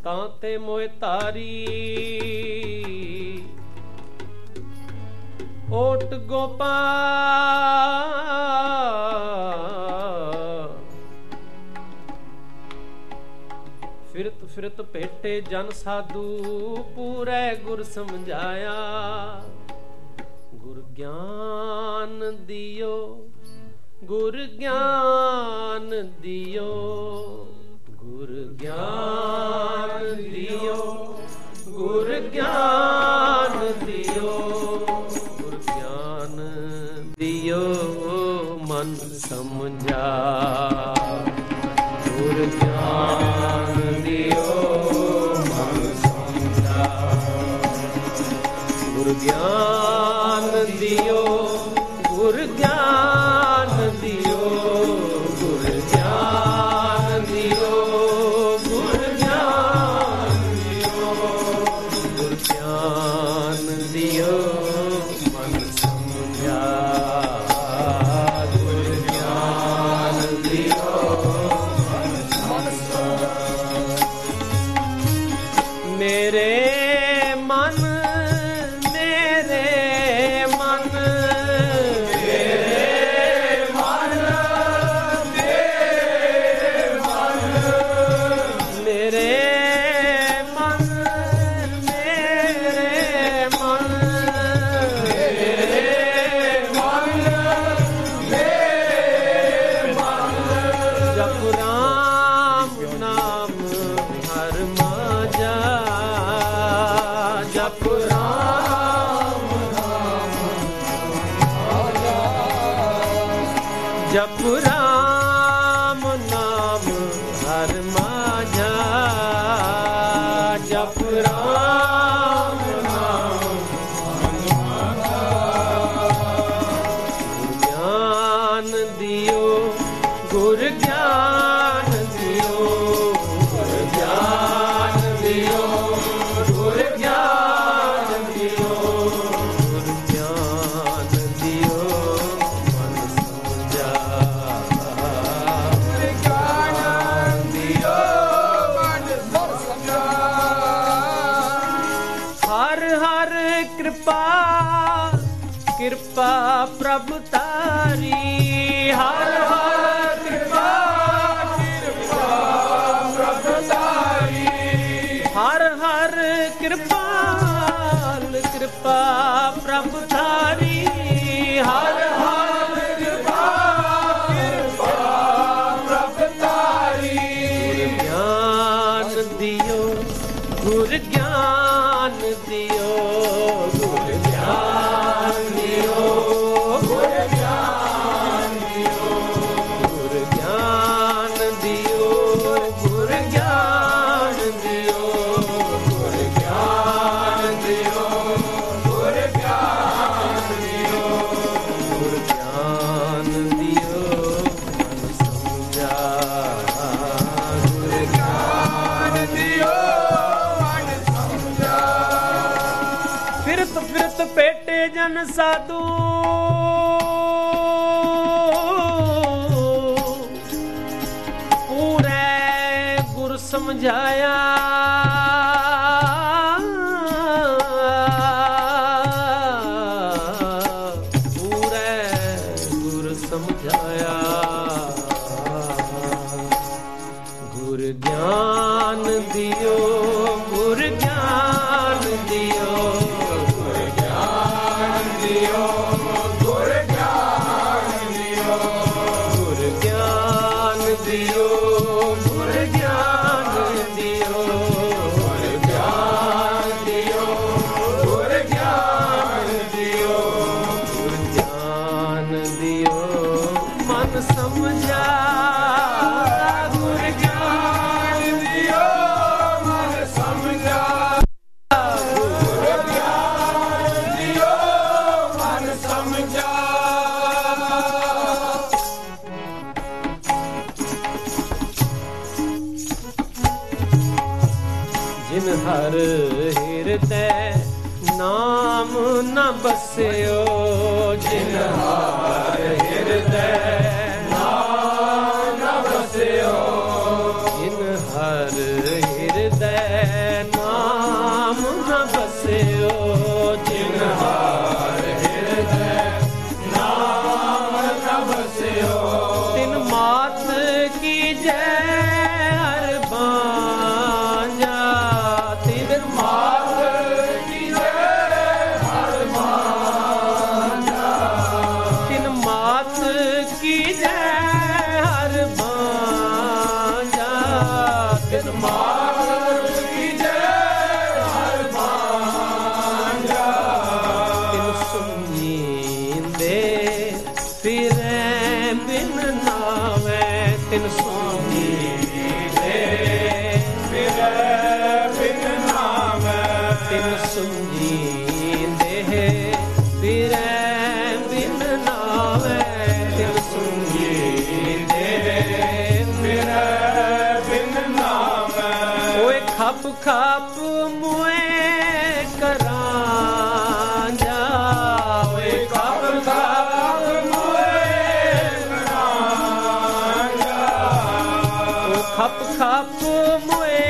ਤਾਂ ਤੇ ਮੋਇ ਤਾਰੀ ਓਟ ਗੋਪਾਲ ਫਿਰਤ ਫਿਰਤ ਭੇਟੇ ਜਨ ਸਾਧੂ ਪੂਰੇ ਗੁਰ ਸਮਝਾਇਆ ਗੁਰ ਗਿਆਨ ਦਿਓ ਗੁਰ ਗਿਆਨ ਦਿਓ ਗੁਰ ਗਿਆਨ ਦਿਓ ਗੁਰ ਗਿਆਨ ਦਿਓ ਗੁਰ ਗਿਆਨ ਦਿਓ ਮਨ ਸਮਝਾ ਗੁਰ ਗਿਆਨ ਦਿਓ ਮਨ ਸਮਝਾ ਗੁਰ ਗਿਆਨ ਦਿਓ ਗੁਰ ਗਿਆਨ ਦਿਓ ਗੁਰ ਗਿਆਨ ਦਿਓ ਗੁਰ ਗਿਆਨ ਦਿਓ ਗੁਰ ਗਿਆਨ ਦਿਓ ਮਨ ਸਮਝਾ ਗੁਰ ਗਿਆਨ ਦਿਓ ਮਨ ਸਮਝਾ ਮੇਰੇ ਮਨ ਜਪ ਰਾਮ ਨਾਮ ਹਰ ਮਾਝਾ ਜਪ ਰਾਮ ਨਾਮ ਹਰ ਮਾਝਾ ਗੁਰ ਗਿਆਨ ਦਿਓ ਗੁਰ ਗਿਆਨ ਦਿਓ ਗੁਰ ਗਿਆਨ ਦਿਓ ਗੁਰ ਗਿਆਨ ਦਿਓ ਗੁਰ ਗਿਆਨ ਦਿਓ ਕਿਰਪਾ ਪ੍ਰਭ ਤਾਰੀ ਹਰ ਹਰ ਕਿਰਪਾ ਕਿਰਪਾ ਪ੍ਰਭ ਤਾਰੀ ਹਰ ਹਰ ਕਿਰਪਾਲ ਕਿਰਪਾ ਪ੍ਰਭ ਤਾਰੀ ਹਰ ਹਰ ਕਿਰਪਾ ਕਿਰਪਾ ਪ੍ਰਭ ਤਾਰੀ ਗੁਰ ਗਿਆਨ ਦਿਓ ਗੁਰ ਗਿਆਨ ਦਿਓ ਗੁਰ ਗਿਆਨ ਦਿਓ ਗੁਰ ਗਿਆਨ ਦਿਓ ਗੁਰ ਗਿਆਨ ਦਿਓ ਗੁਰ ਗਿਆਨ ਦਿਓ ਗੁਰ ਗਿਆਨ ਦਿਓ ਗੁਰ ਗਿਆਨ ਦਿਓ ਮਨ ਸਮਝਾ ਗੁਰ ਗਿਆਨ ਦਿਓ ਮਨ ਸਮਝਾ ਫਿਰਤ ਫਿਰਤ ਭੇਟੇ ਜਨ ਸਾਧੂ ਪੂਰੇ ਗੁਰ ਸਮਝਾਇਆ ਪੂਰੇ ਗੁਰ ਸਮਝਾਇਆ ਗੁਰ ਗਿਆਨ ਦਿਓ ਗੁਰ ਗਿਆਨ ਦਿਓ ਗੁਰ ਗਿਆਨ ਦਿਓ ਗੁਰ ਗਿਆਨ ਦਿਓ ਗੁਰ ਗਿਆਨ ਦਿਓ ਗੁਰ ਗਿਆਨ ਦਿਓ ਗੁਰ ਗਿਆਨ ਦਿਓ ਗੁਰ ਗਿਆਨ ਦਿਓ ਗੁਰ ਗਿਆਨ ਦਿਓ ਮਨ ਸਮਝਾ ਗੁਰ ਗਿਆਨ ਦਿਓ ਮਨ ਸਮਝਾ ਗੁਰ ਗਿਆਨ ਦਿਓ ਮਨ ਸਮਝਾ ਜਿਨ ਹਰ ਹਿਰਦੈ ਨਾਮ ਨ ਬਸਿਓ ਜਿਨ ਹਰ ਹਿਰਦੈ ਨਾਮ ਨ ਬਸਿਓ ਜਿਨ ਹਰ ਹਿਰਦੈ तिन सुंजी देह फिरै बिन नावै तिन सुंजी देह फिरै बिन नावै ओए खप खप मुए करां जा ओए खप खप मुए करां जा ओ खप खप मुए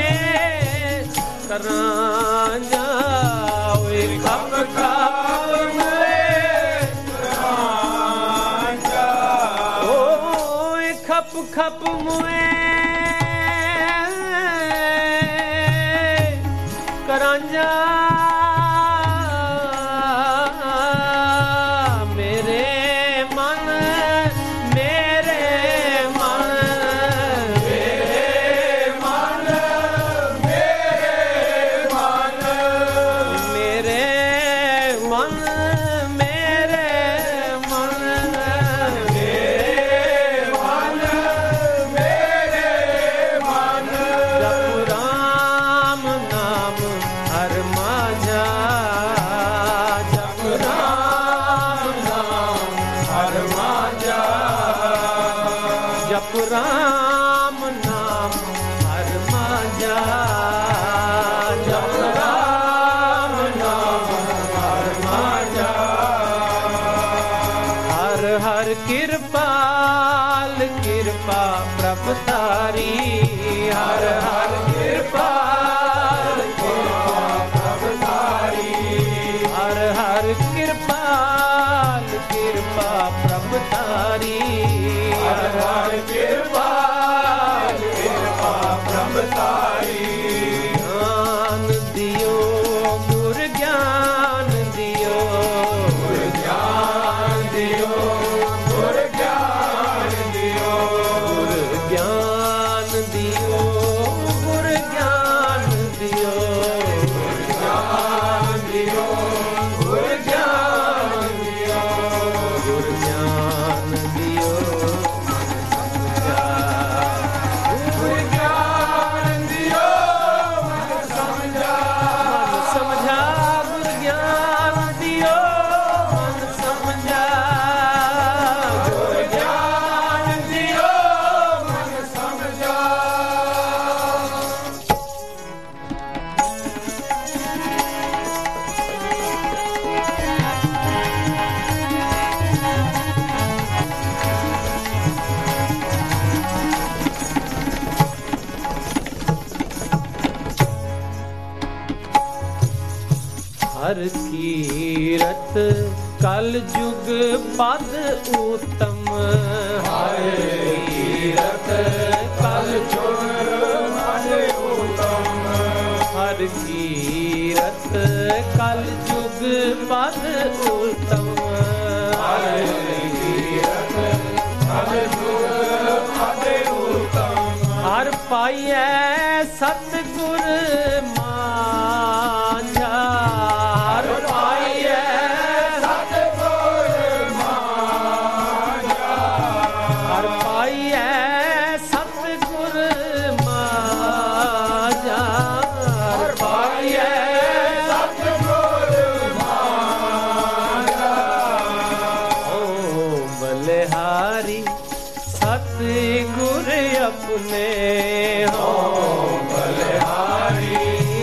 करां जा ओए खप खप मुए करां जा ओए खप खप मुए करां जा मेरे मन मेरे मन मेरे मन मेरे मन मेरे मन मेरे मन मेरे मन मेरे मन जप राम नाम हर माझा जप राम नाम हर माझा जप राम नाम हर माझा जप राम नाम हर माझा हर हर कृपाल कृपा प्रभ तारी हर हर कृपाल कृपा प्रभ तारी हर हर कृपाल कृपा प्रभ तारी हर हर कृपाल कृपा प्रभ तारी ज्ञान दियो गुर ज्ञान दियो गुर ज्ञान दियो गुर ज्ञान दियो गुर ज्ञान दियो गुर ज्ञान दियो गुर ज्ञान दियो गुर ज्ञान दियो गुर ज्ञान दियो गुर ज्ञान दियो मन समझा गुर ज्ञान दियो मन समझा गुर ज्ञान दियो मन समझा हर कीरत कल जुग पद उत्तम हर कीरत कल जुग पद उत्तम हर कीरत कल जुग पद उत्तम हर कीरत कल जुग पद उत्तम हर पाइयै सतगुर मांझा हर पाइयै सतगुर मांझा हर पाइयै सतगुर मांझा हर पाइयै सतगुर मांझा ओ बलिहारी सतगुर अपने हो बलिहारी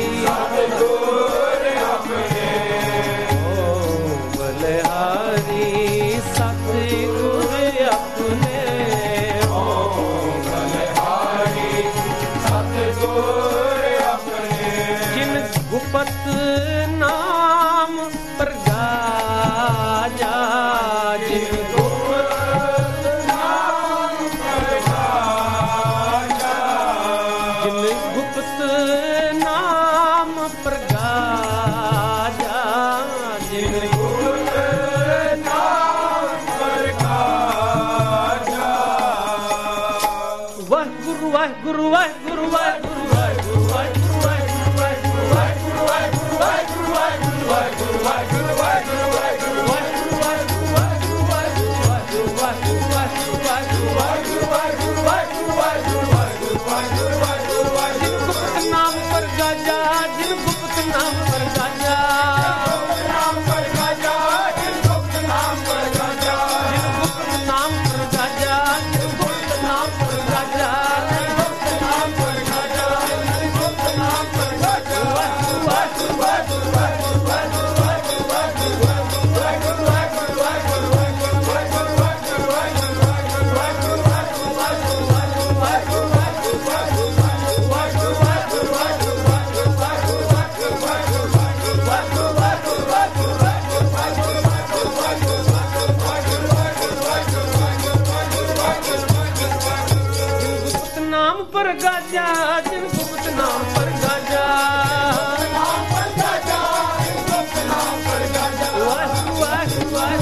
गाजा जिन गुप्त नाम पर गाजा नाम पर गाजा जिन गुप्त नाम पर गाजा जिन गुप्त नाम पर गाजा जिन गुप्त नाम पर गाजा गुप्त नाम पर गाजा गुप्त नाम पर गाजा नाम पर गाजा जिन गुप्त नाम पर गाजा नाम पर गाजा गुप्त नाम पर गाजा वाह वाह वाह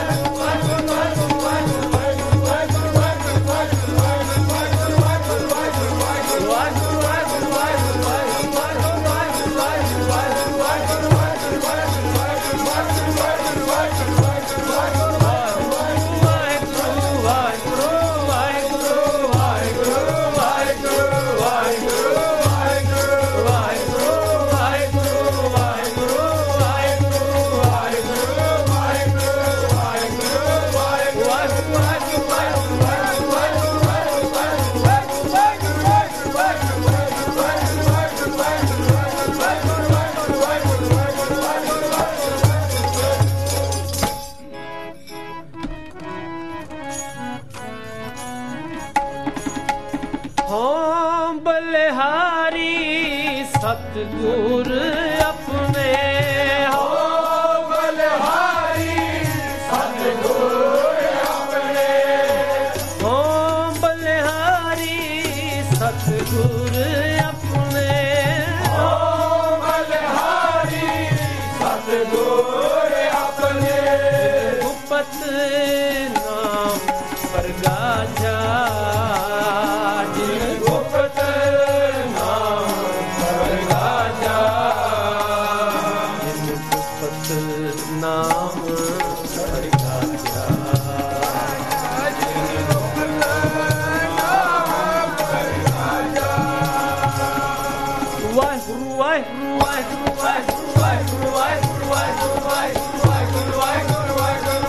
सतगुर अपने हो बलिहारी सतगुर अपने हो बलिहारी सतगुर अपने हो बलिहारी सतगुर अपने गुप्त नाम पर गाजा जिन गुप्त नाम पर गाजा वाहिगुरु वाहिगुरु वाहिगुरु वाहिगुरु वाहिगुरु वाहिगुरु वाहिगुरु वाहिगुरु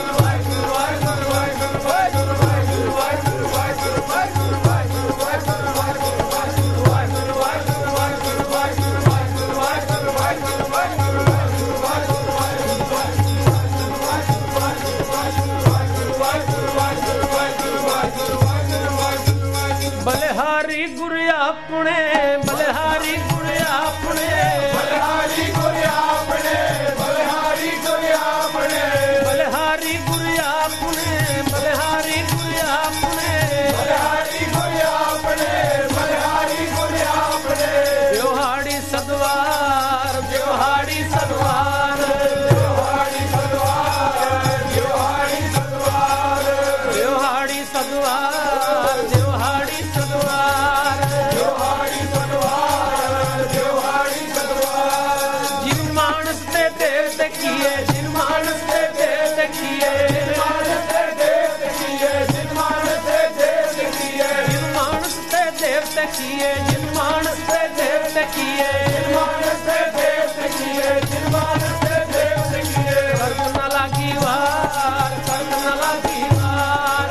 बलिहारी गुरु अपने बलिहारी गुरु अपने बलिहारी गुरु अपने बलिहारी गुरु अपने बलिहारी गुरु अपने बलिहारी गुरु अपने बलिहारी गुरु अपने बलिहारी गुरु अपने ब्योहाड़ी सदवार ब्योहाड़ी सदवार ब्योहाड़ी सदवार ब्योहाड़ी सदवार ब्योहाड़ी सदवार ब्योहाड़ी सदवार ब्योहाड़ी सदवार ब्योहाड़ी सदवार जिन मानस ते देव देखिए जिन मानस ते देव देखिए जिन मानस ते देव देखिए जिन मानस ते देव देखिए जिन मानस ते देव देखिए जिन मानस ते देव देखिए जिन मानस ते देव देखिए जिन मानस ते देव देखिए कर्म न लागी वार कर्म न लागी वार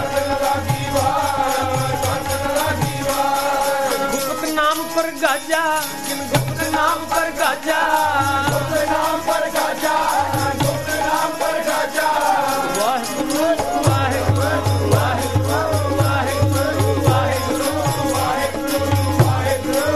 गुप्त नाम पर गाजा जिन गुप्त नाम पर गाजा गुप्त नाम पर गाजा गुप्त नाम पर गाजा वाहिगुरु वाहिगुरु वाहिगुरु वाहिगुरु वाहिगुरु वाहिगुरु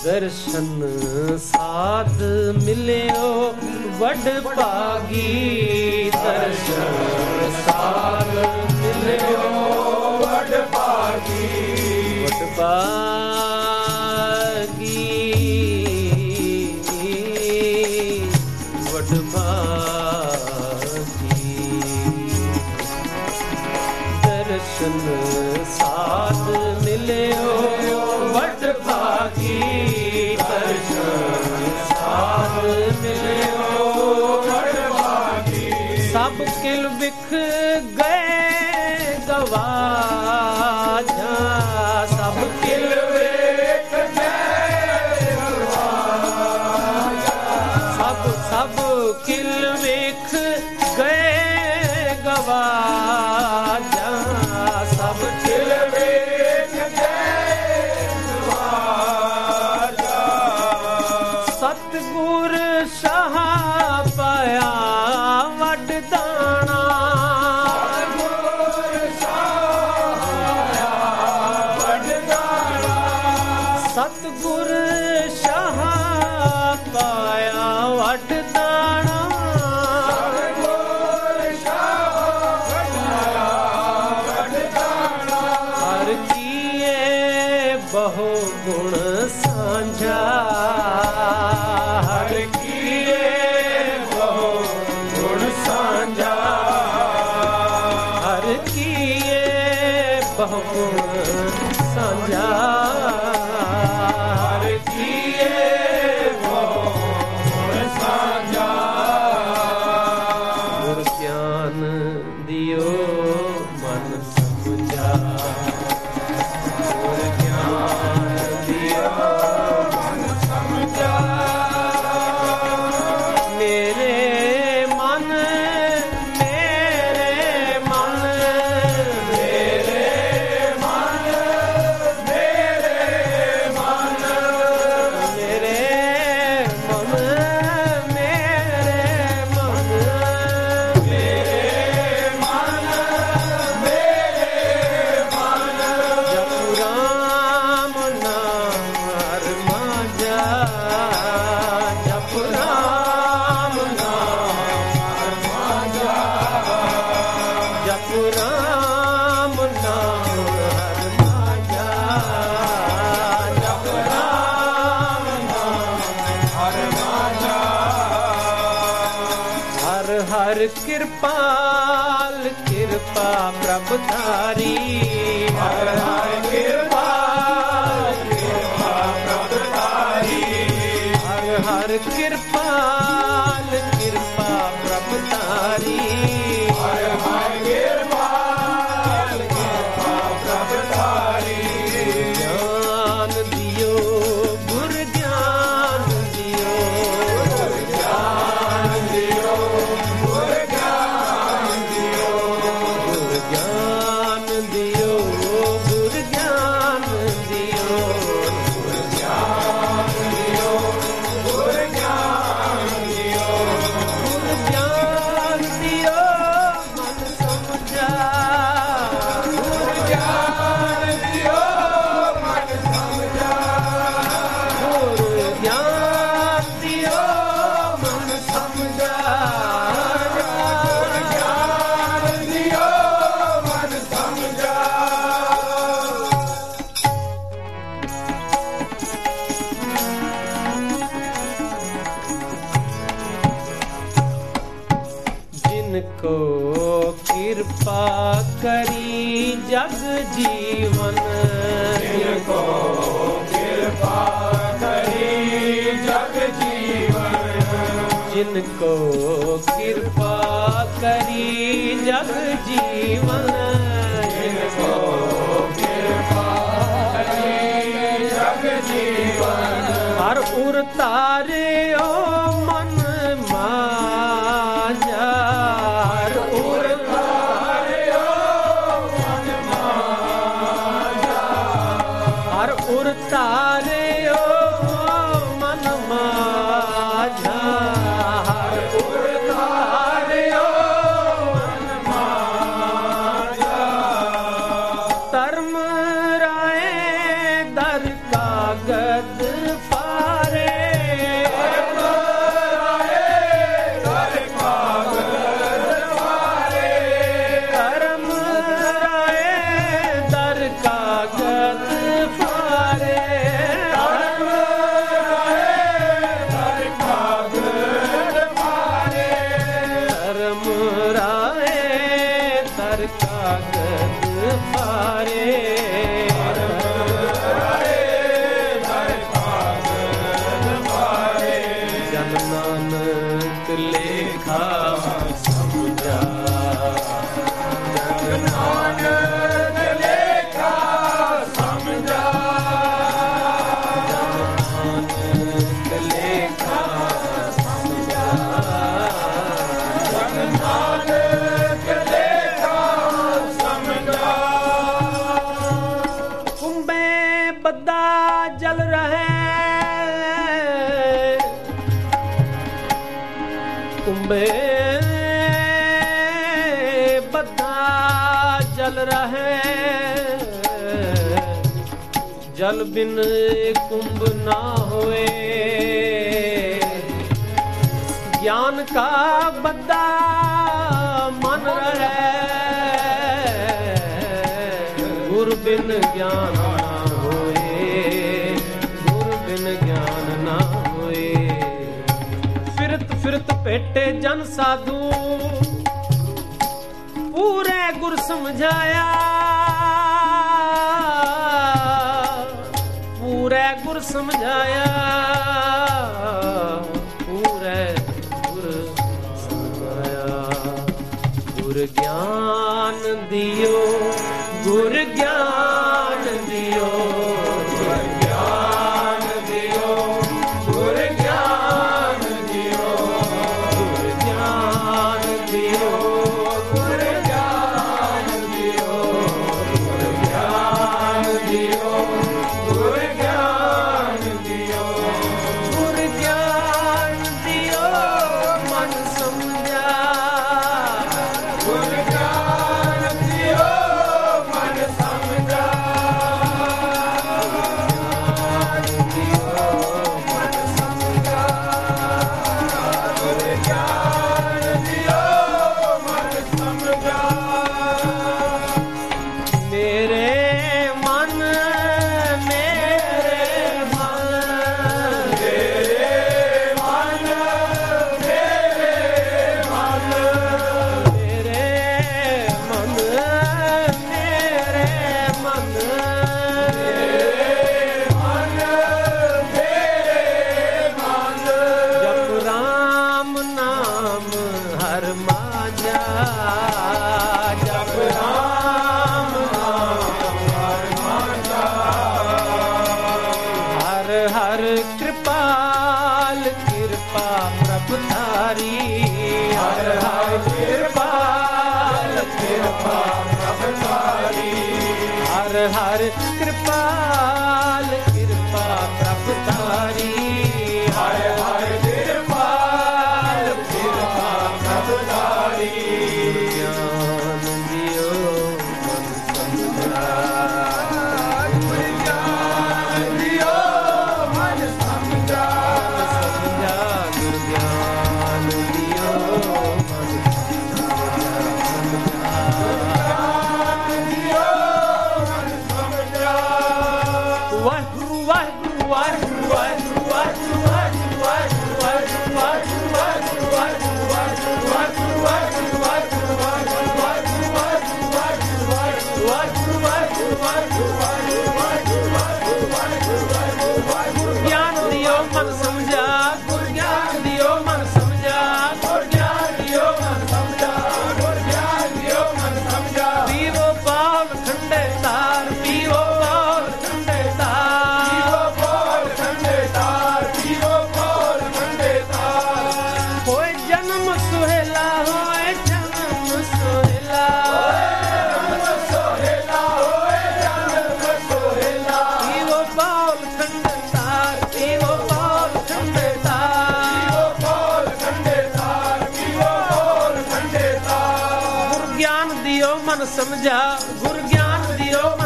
दर्शन साध मिलियो वड भागी दर्शन साध मिलियो वड भागी वड भागी वड भागी दर्शन साध मिलियो वड भागी दर्शन साध मिलियो वड भागी सब किल बिख गए गवाजा सब किल बिख गए गवाजा सब किल बिख गए गवाजा सब किल बिख गए गवाजा सतगुर शाह पाया वड दाना सतगुर शाह पाया वड दाना हर किए बहु गुण सांझा हर किए बहु गुण सांझा हर किए बहु गुण सांझा हर किए बहु गुण सांझा गुर ज्ञान दियो मन समझा गुर ज्ञान दियो मन समझा मेरे मन मेरे मन मेरे मन मेरे मन मेरे मन मेरे मन मेरे मन मेरे मन जप राम नाम हर मांझा जप राम नाम हर मांझा जप राम नाम हर मांझा जप राम नाम हर मांझा हर हर कृपाल कृपा प्रभधारी हर हर कृपाल कृपा प्रभधारी हर हर कृपाल कृपा प्रभधारी हर हर कृपाल कृपा प्रभधारी ज्ञान दियो गुर ज्ञान दियो ज्ञान दियो गुर ज्ञान दियो गुर ज्ञान दियो गुर ज्ञान दियो गुर ज्ञान दियो गुर ज्ञान दियो गुर ज्ञान दियो मन समझा गुर ज्ञान दियो मन समझा गुर ज्ञान दियो मन समझा ज्ञान दियो मन समझा जिनको कृपा करी जग जीवन जिनको कृपा करी जग जीवन जिनको कृपा करी जग जीवन जिनको कृपा करी जग जीवन हर उर तारे ओ मन मांझा हर उर तारे ओ मन मांझा हर उर तारे ओ मन मांझा हर उर तारे ओ मन मांझा धर्म राय दर कागद पा ਹਰ ਕਾਗਦ ਪਾਰੇ ਜਨ ਨਾਨਕ ਲੇਖਾ ਸਮਝਾ ਜਨ ਨਾਨਕ ਲੇਖਾ ਸਮਝਾ जल रहे कुंभे बद्धा जल रहे जल बिन कुंभ ना होए ज्ञान का बद्धा मन रहे गुरु बिन ज्ञान फिरत पेटे जन साधु पूरे गुर समझाया पूरे गुर समझाया पूरे गुर समझाया गुर ज्ञान दियो गुर ज्ञान दियो हर कृपाल कृपा प्रभु तारी हर हर कृपाल कृपा प्रभु तारी ज्ञान दियो मन समझा ज्ञान दियो मन समझा समझा गुरु ज्ञान दियो मन समझा गुरु ज्ञान दियो